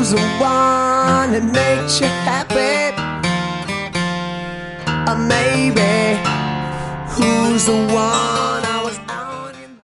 Who's the one that makes you happy? Or maybe who's the one